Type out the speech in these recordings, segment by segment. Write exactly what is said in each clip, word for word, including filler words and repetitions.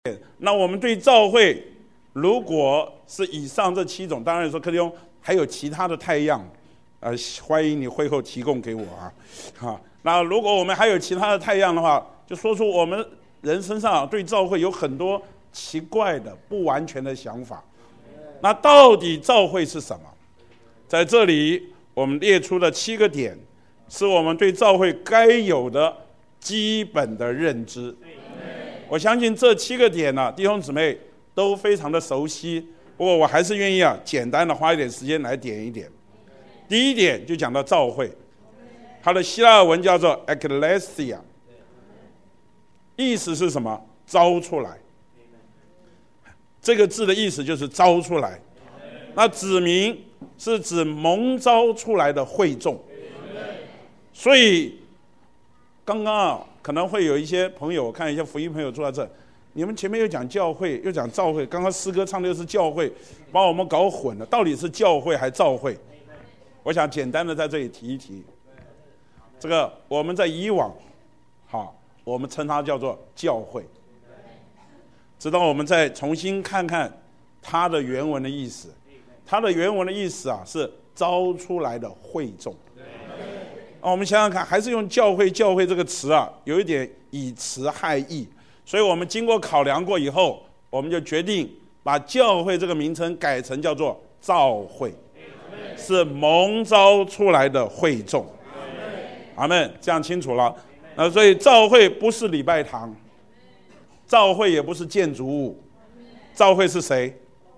那我们对教会，如果是以上这七种，当然说柯弟兄还有其他的太阳，呃，欢迎你会后提供给我啊，啊，那如果我们还有其他的太阳的话，就说出我们人身上对教会有很多奇怪的、不完全的想法。那到底教会是什么？在这里我们列出了七个点，是我们对教会该有的基本的认知。我相信这七个点呢、啊，弟兄姊妹都非常的熟悉。不过我还是愿意啊，简单的花一点时间来点一点。第一点就讲到教会，它的希腊文叫做 ekklesia， 意思是什么？招出来。这个字的意思就是招出来。那指明是指蒙召出来的会众。所以刚刚啊。可能会有一些朋友，我看一些福音朋友坐在这，你们前面又讲教会，又讲教会，刚刚诗歌唱的又是教会，把我们搞混了，到底是教会还是教会？我想简单的在这里提一提，这个我们在以往，好，我们称它叫做教会，直到我们再重新看看它的原文的意思，它的原文的意思啊是招出来的会众。啊，我们想想看，还是用教会教会这个词啊，有一点以词害义，所以我们经过考量过以后，我们就决定把教会这个名称改成叫做召会，是蒙召出来的会众。阿们，这样清楚了。那所以召会不是礼拜堂，召会也不是建筑物，召会是谁？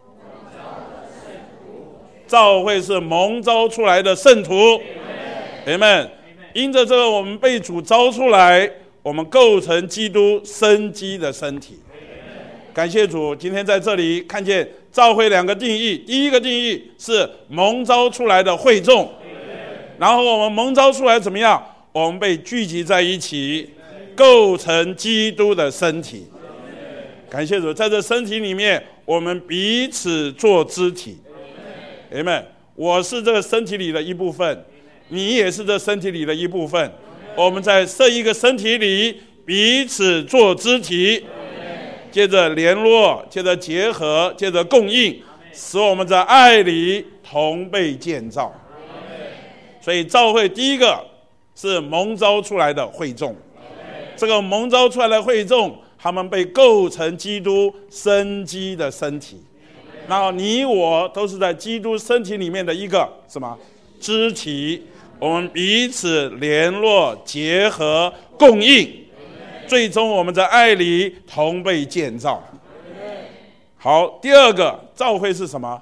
召会是蒙召出来的圣徒。阿们。因着这个，我们被主召出来，我们构成基督生机的身体。感谢主，今天在这里看见召会两个定义。第一个定义是蒙召出来的会众，然后我们蒙召出来怎么样？我们被聚集在一起，构成基督的身体。感谢主，在这身体里面，我们彼此做肢体。阿们。我是这个身体里的一部分。你也是这身体里的一部分，我们在这一个身体里彼此做肢体，接着联络，接着结合，接着供应，使我们在爱里同被建造。所以召会第一个是蒙召出来的会众，这个蒙召出来的会众，他们被构成基督生机的身体，然后你我都是在基督身体里面的一个什么肢体，我们彼此联络、结合、供应，最终我们在爱里同被建造。好，第二个，教会是什么？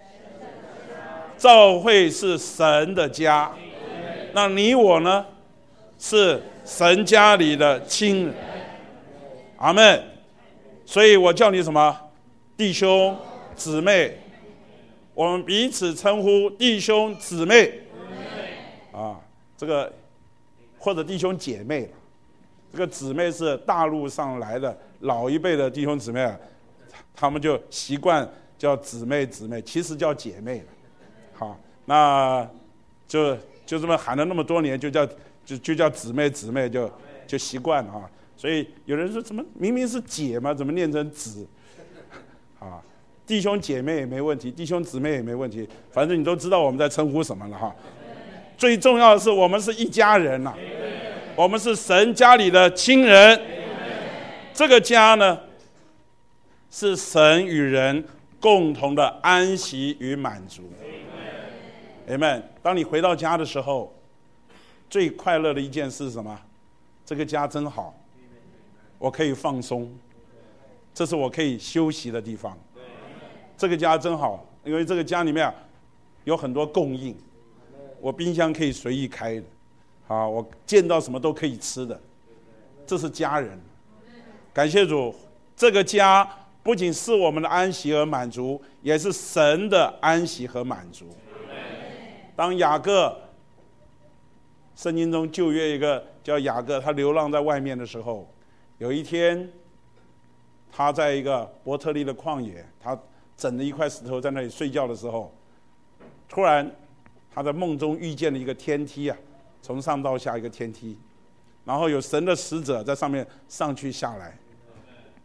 教会是神的家。那你我呢？是神家里的亲人。阿们。所以我叫你什么？弟兄、姊妹。我们彼此称呼弟兄、姊妹。啊，这个或者弟兄姐妹，这个姊妹是大陆上来的老一辈的弟兄姊妹，他们就习惯叫姊妹姊妹，其实叫姐妹了。好，那就就这么喊了那么多年，就叫就就叫姊妹姊妹，就就习惯了啊。所以有人说怎么明明是姐嘛，怎么念成姊？啊，弟兄姐妹也没问题，弟兄姊妹也没问题，反正你都知道我们在称呼什么了哈。最重要的是，我们是一家人呐、啊，我们是神家里的亲人。这个家呢，是神与人共同的安息与满足。阿们。当你回到家的时候，最快乐的一件事是什么？这个家真好，我可以放松，这是我可以休息的地方。这个家真好，因为这个家里面有很多供应。我冰箱可以随意开的，啊，我见到什么都可以吃的，这是家人。感谢主，这个家不仅是我们的安息和满足，也是神的安息和满足。当雅各，圣经中旧约一个叫雅各，他流浪在外面的时候，有一天，他在一个伯特利的旷野，他枕着一块石头在那里睡觉的时候，突然他在梦中遇见了一个天梯啊，从上到下一个天梯，然后有神的使者在上面上去下来，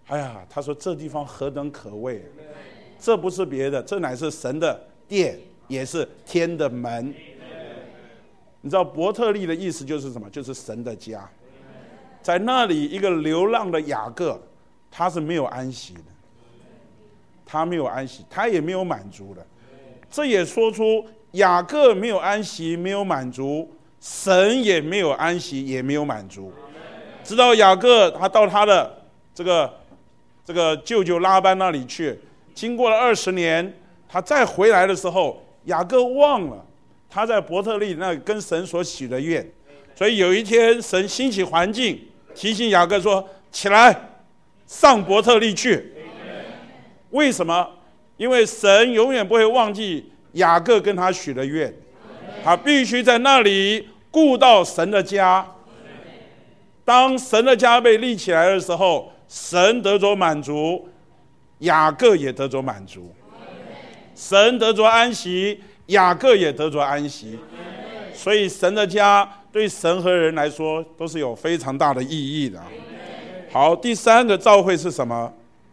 哎呀，他说这地方何等可畏，这不是别的，这乃是神的殿，也是天的门。你知道伯特利的意思就是什么？就是神的家。在那里，一个流浪的雅各，他是没有安息的，他没有安息，他也没有满足的。这也说出雅各没有安息，没有满足，神也没有安息，也没有满足。直到雅各他到他的这个这个舅舅拉班那里去，经过了二十年，他再回来的时候，雅各忘了他在伯特利那跟神所许的愿，所以有一天神兴起环境，提醒雅各说：“起来，上伯特利去。”为什么？因为神永远不会忘记雅各跟他许的愿，他必须在那里顾到神的家。当神的家被立起来的时候，神得着满足，雅各也得着满足。神得着安息，雅各也得着安息。所以神的家对神和人来说都是有非常大的意义的。好，第三个召会是什么？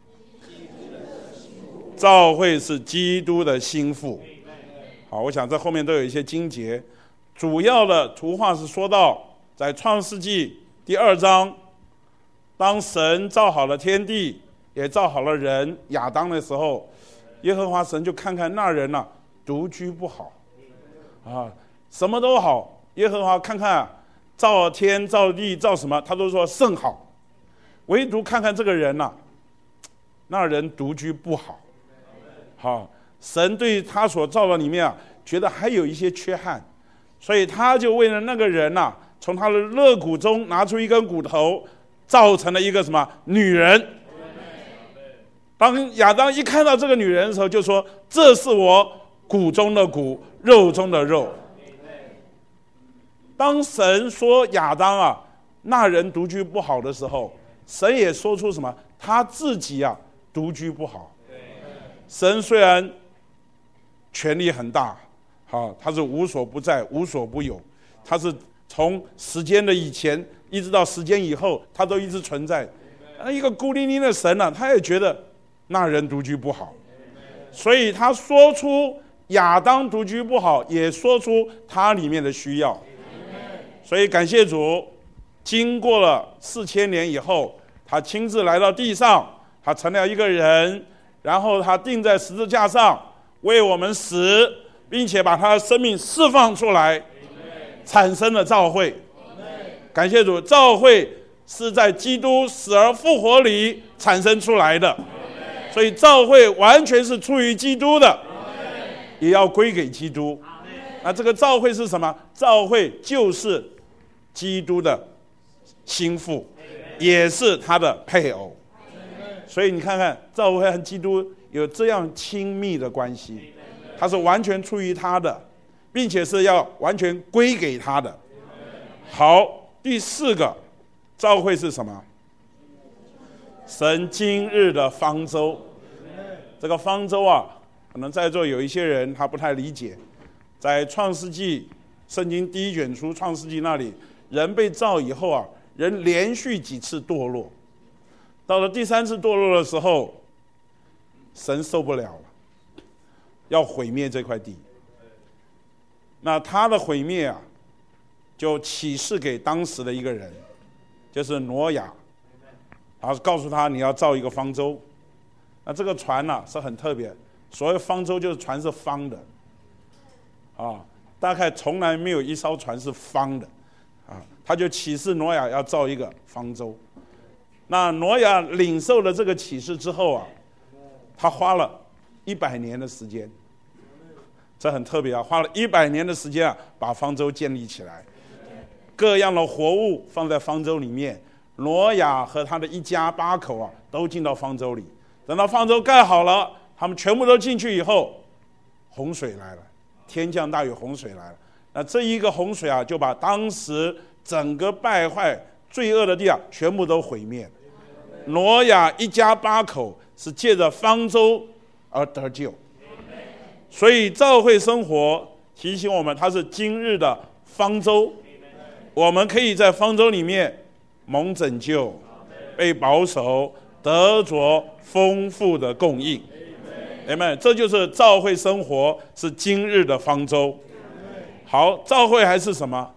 召会是基督的心腹。好，我想这后面都有一些经节，主要的图画是说到在创世纪第二章，当神造好了天地，也造好了人亚当的时候，耶和华神就看看那人啊独居不好啊，什么都好，耶和华看看、啊、造天造地造什么，他都说甚好，唯独看看这个人啊，那人独居不好。好，神对他所造的里面啊，觉得还有一些缺憾，所以他就为了那个人啊，从他的肋骨中拿出一根骨头，造成了一个什么女人。当亚当一看到这个女人的时候，就说：“这是我骨中的骨，肉中的肉。”当神说亚当啊，那人独居不好的时候，神也说出什么？他自己啊，独居不好。神虽然权力很大，好，他是无所不在，无所不有，他是从时间的以前一直到时间以后，他都一直存在。一个孤零零的神啊，他也觉得那人独居不好，所以他说出亚当独居不好，也说出他里面的需要。所以感谢主，经过了四千年以后，他亲自来到地上，他成了一个人，然后他钉在十字架上为我们死，并且把他的生命释放出来，产生了召会。感谢主，召会是在基督死而复活里产生出来的，所以召会完全是出于基督的，也要归给基督。那这个召会是什么？召会就是基督的心腹，也是他的配偶。所以你看看，召会和基督有这样亲密的关系，他是完全出于他的，并且是要完全归给他的。好，第四个召会是什么？神今日的方舟。这个方舟啊，可能在座有一些人他不太理解，在创世纪圣经第一卷书创世纪那里，人被造以后啊，人连续几次堕落，到了第三次堕落的时候，神受不了了，要毁灭这块地。那他的毁灭啊，就启示给当时的一个人，就是挪亚，然后告诉他你要造一个方舟。那这个船呢、啊、是很特别，所谓方舟就是船是方的，啊，大概从来没有一艘船是方的，啊，他就启示挪亚要造一个方舟。那挪亚领受了这个启示之后啊，他花了一百年的时间，这很特别啊，花了一百年的时间啊，把方舟建立起来，各样的活物放在方舟里面，挪亚和他的一家八口啊，都进到方舟里。等到方舟盖好了，他们全部都进去以后，洪水来了，天降大雨，洪水来了。那这一个洪水啊，就把当时整个败坏罪恶的地啊，全部都毁灭了。挪亚一家八口是借着方舟而得救，所以召会生活提醒我们，它是今日的方舟，我们可以在方舟里面蒙拯救，被保守， 得着丰富的供应。阿们，这就是教会生活是今日的方舟。好，教会还是什么？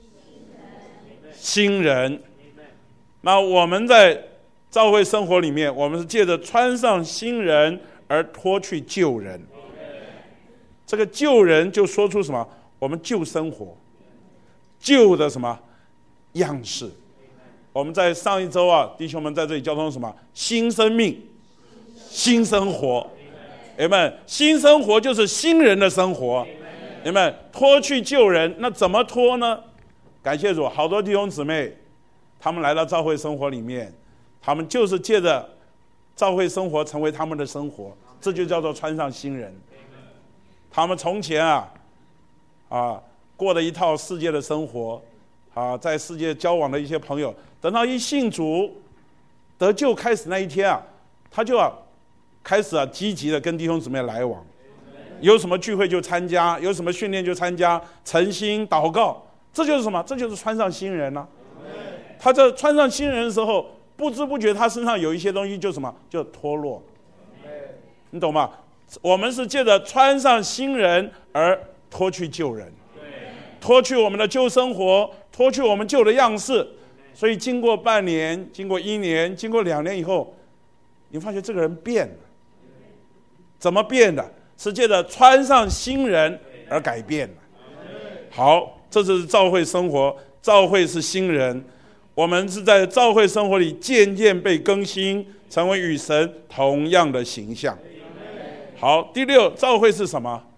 新人。那我们在教会生活里面，我们是借着穿上新人而脱去旧人。这个旧人就说出什么？我们旧生活，旧的什么样式？我们在上一周啊，弟兄们在这里交通什么？新生命，新生活。阿们，新生活就是新人的生活。阿们，脱去旧人，那怎么脱呢？感谢主，好多弟兄姊妹，他们来到教会生活里面，他们就是借着教会生活成为他们的生活，这就叫做穿上新人。他们从前啊啊过了一套世界的生活啊，在世界交往的一些朋友，等到一信主得救开始那一天啊，他就啊开始啊积极的跟弟兄姊妹来往，有什么聚会就参加，有什么训练就参加，诚心祷告，这就是什么？这就是穿上新人了、啊。他在穿上新人的时候，不知不觉他身上有一些东西就什么就脱落，你懂吗？我们是借着穿上新人而脱去旧人，脱去我们的旧生活，脱去我们旧的样式。所以经过半年，经过一年，经过两年以后，你发现这个人变了。怎么变的？是借着穿上新人而改变了。好，这就是教会生活，教会是新人，我们是在教会生活里渐渐被更新，成为与神同样的形象。好，第六，教会是什么？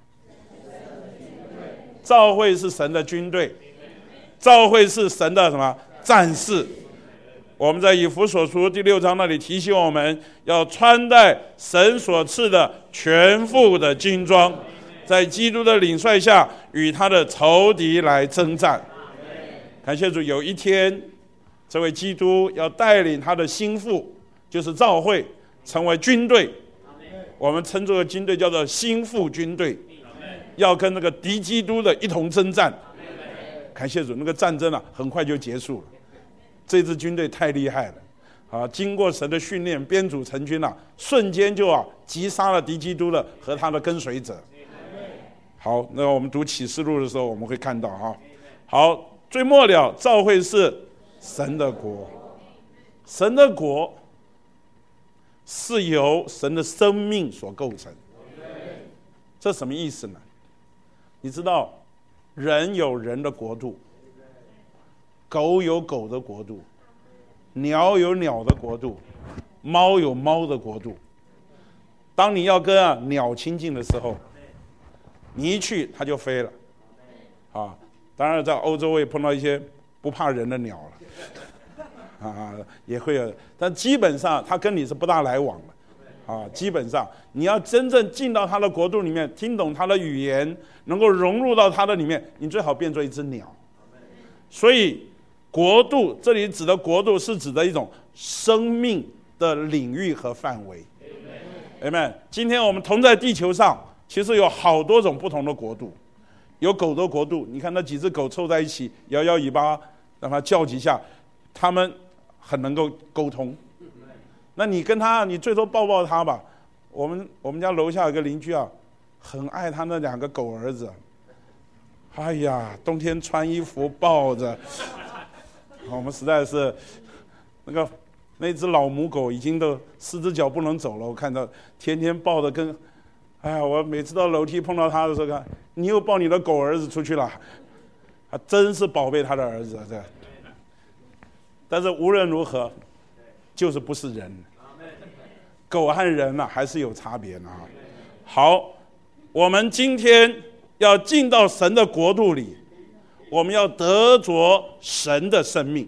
教会是神的军队，教会是神的什么战士？我们在以弗所书第六章那里提醒我们要穿戴神所赐的全副的军装，在基督的领帅下与他的仇敌来征战。感谢主，有一天这位基督要带领他的心腹，就是教会，成为军队。我们称这个军队叫做心腹军队，要跟那个敌基督的一同征战。感谢主，那个战争啊很快就结束了。这支军队太厉害了啊！经过神的训练，编组成军啊，瞬间就啊击杀了敌基督的和他的跟随者。好，那我们读启示录的时候我们会看到啊。好，最末了，教会是神的国，神的国是由神的生命所构成。这什么意思呢？你知道人有人的国度，狗有狗的国度，鸟有鸟的国度，猫有猫的国度。当你要跟啊鸟亲近的时候，你一去它就飞了啊。当然在欧洲我也碰到一些不怕人的鸟了啊，也会有，但基本上它跟你是不大来往的啊。基本上你要真正进到它的国度里面，听懂它的语言，能够融入到它的里面，你最好变作一只鸟。所以国度这里指的国度是指的一种生命的领域和范围。Amen。今天我们同在地球上，其实有好多种不同的国度。有狗的国度，你看那几只狗凑在一起，摇摇尾巴，让它叫几下，它们很能够沟通。那你跟它，你最多抱抱它吧。我们我们家楼下有个邻居啊，很爱他那两个狗儿子。哎呀，冬天穿衣服抱着，我们实在是那个那只老母狗已经都四只脚不能走了，我看到天天抱着跟。哎呀，我每次到楼梯碰到他的时候，看你又抱你的狗儿子出去了，他真是宝贝他的儿子这。但是无论如何，就是不是人，狗和人啊还是有差别的啊。好，我们今天要进到神的国度里，我们要得着神的生命。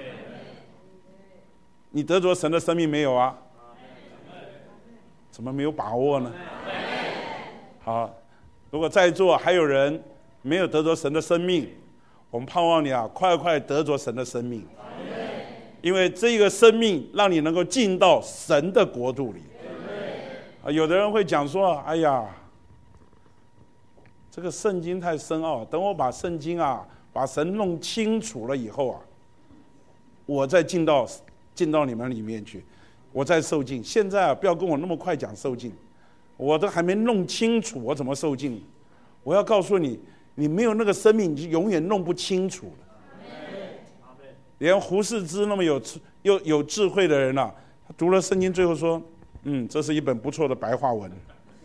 你得着神的生命没有啊？怎么没有把握呢？好，如果在座还有人没有得着神的生命，我们盼望你啊，快快得着神的生命，因为这个生命让你能够进到神的国度里。啊，有的人会讲说，哎呀，这个圣经太深奥，等我把圣经啊，把神弄清楚了以后啊，我再进到进到你们里面去。 我在受尽。现在啊，不要跟我那么快讲受尽，我都还没弄清楚我怎么受尽。我要告诉你，你没有那个生命，你就永远弄不清楚了。连胡适之那么有有有智慧的人啊，他读了圣经，最后说：“嗯，这是一本不错的白话文。”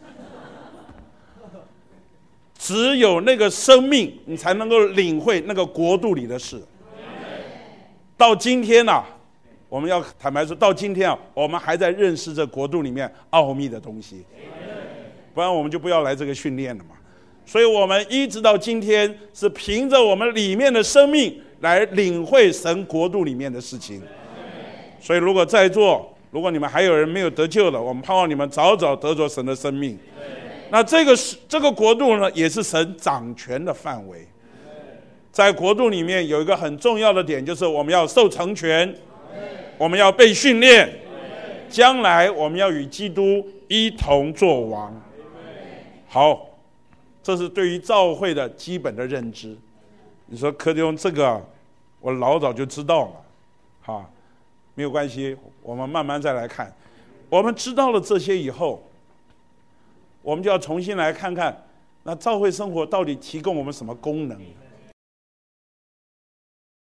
只有那个生命，你才能够领会那个国度里的事。到今天啊，我们要坦白说，到今天啊，我们还在认识这国度里面奥秘的东西，不然我们就不要来这个训练了嘛。所以我们一直到今天是凭着我们里面的生命来领会神国度里面的事情。所以如果在座，如果你们还有人没有得救的，我们盼望你们早早得着神的生命。那这个这个国度呢，也是神掌权的范围。在国度里面有一个很重要的点，就是我们要受成全，我们要被训练，将来我们要与基督一同作王。好，这是对于教会的基本的认知。你说柯弟兄这个我老早就知道了，哈，没有关系，我们慢慢再来看。我们知道了这些以后，我们就要重新来看看，那教会生活到底提供我们什么功能？